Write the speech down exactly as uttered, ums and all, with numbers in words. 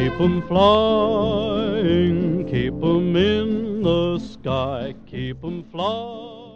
Keep 'em flying, keep 'em in the sky, keep 'em flying.